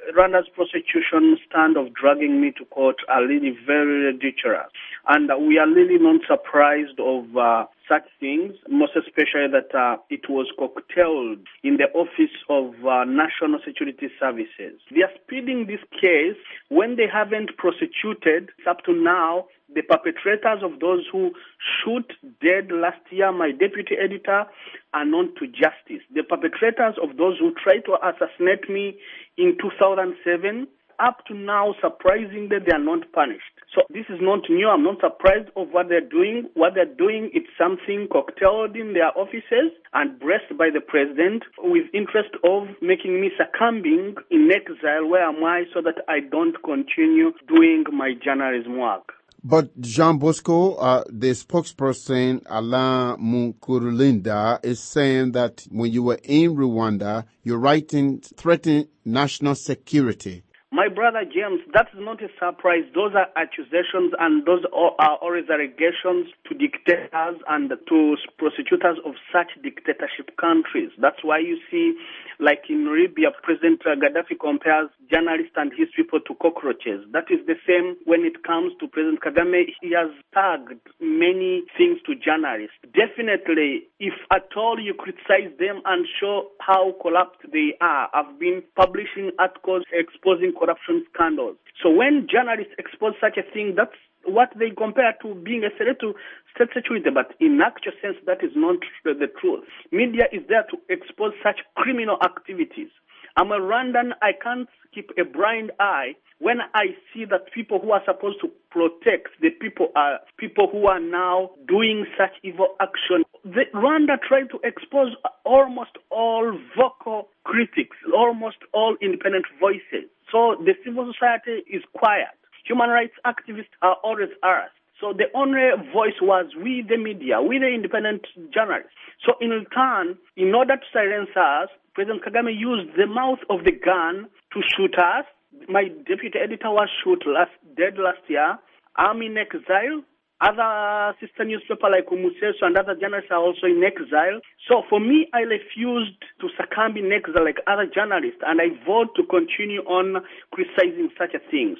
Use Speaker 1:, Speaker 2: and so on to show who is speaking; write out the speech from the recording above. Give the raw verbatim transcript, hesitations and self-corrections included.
Speaker 1: Rwanda's prosecution stand of dragging me to court are really very ridiculous. And uh, we are really not surprised of uh, such things, most especially that uh, it was cocktailed in the Office of uh, National Security Services. They are speeding this case when they haven't prosecuted, up to now, the perpetrators of those who shoot dead last year my deputy editor are known to justice. The perpetrators of those who tried to assassinate me in two thousand seven, up to now, surprisingly, they are not punished. So this is not new. I'm not surprised of what they're doing. What they're doing, it's something cocktailed in their offices and blessed by the president with interest of making me succumbing in exile. Where am I so that I don't continue doing my journalism work?
Speaker 2: But Jean Bosco, uh, the spokesperson, Alain Mukurulinda, is saying that when you were in Rwanda, your writing threatened national security.
Speaker 1: My brother James, that's not a surprise. Those are accusations and those are always allegations to dictators and to prosecutors of such dictatorship countries. That's why you see, like in Libya, President Gaddafi compares journalists and his people to cockroaches. That is the same when it comes to President Kagame. He has tagged many things to journalists. Definitely, if at all you criticize them and show how corrupt they are, I've been publishing articles exposing corruption scandals. So when journalists expose such a thing, that's what they compare to being a threat to state security. But in actual sense, that is not the truth. Media is there to expose such criminal activities. I'm a Rwandan. I can't keep a blind eye when I see that people who are supposed to protect the people are people who are now doing such evil action. The Rwanda tried to expose almost all vocal critics, almost all independent voices. So the civil society is quiet. Human rights activists are always asked. So the only voice was we, the media, we, the independent journalists. So in return, in order to silence us, President Kagame used the mouth of the gun to shoot us. My deputy editor was shot last, dead last year. I'm in exile. Other sister newspapers like Umuseso and other journalists are also in exile. So for me, I refused to succumb in exile like other journalists, and I vowed to continue on criticizing such a thing.